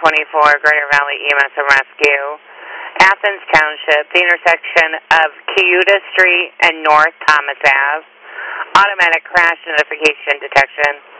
1024, Greater Valley EMS and Rescue. Athens Township, the intersection of Cayuta Street and North Thomas Ave. Automatic crash notification detection.